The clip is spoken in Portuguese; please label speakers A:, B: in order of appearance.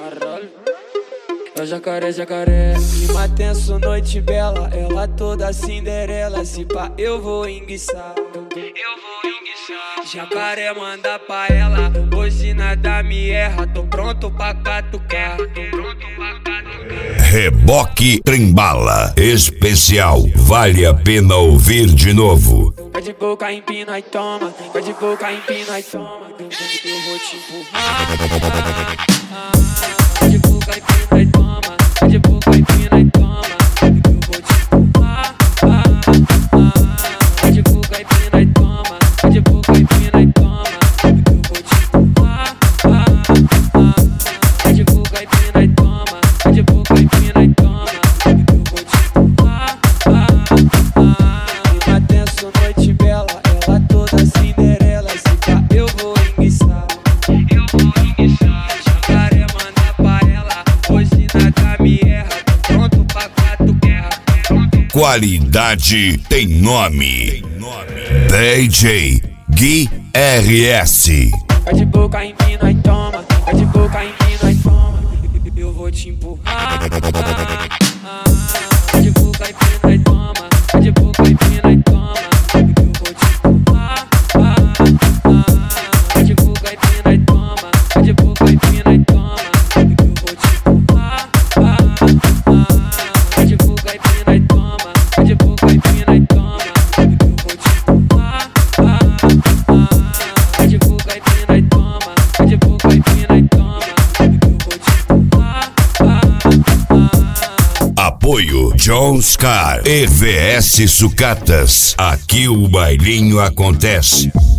A: É o jacaré, jacaré. Clima tenso, noite bela. Ela toda Cinderela. Se pá, eu vou enguiçar. Jacaré manda pra ela. Hoje nada me erra. Tô pronto pra catucar.
B: Reboque Trembala Especial. Vale a pena ouvir de novo.
A: Vai de boca, empina e toma. Vai de boca, empina e toma. Eu vou te empurrar. Vai de boca, empina e toma. Vai de boca, empina e toma. Eu vou te empurrar. Vai de boca, empina e toma. Vai de boca, empina e toma. Eu vou te empurrar. Vai de boca, empina e toma. Vai de boca, empina e toma. Eu vou te empurrar. Clima tenso, noite bela. Ela toda Cinderela. Se pá, eu vou enguiçar. Jacaré manda pra ela. Hoje nada me erra. Tô pronto pra catucar.
B: Qualidade tem nome. DJ Gui RS.
A: Vai de boca, empina e toma. Vai de boca, empina e toma. Eu vou te empurrar. Vai de boca, empina e toma. Vai de boca, empina e toma. Eu vou te empurrar. Vai de boca, empina e toma. Vai de boca, empina e toma. Eu vou te empurrar. Vai de boca, empina e toma. Vai de boca, empina e toma. Eu vou te empurrar. Vai de boca, empina e toma. Vai de boca, empina e toma. Eu vou te empurrar.
B: Apoio Jones Car EVS Sucatas. Aqui o bailinho acontece.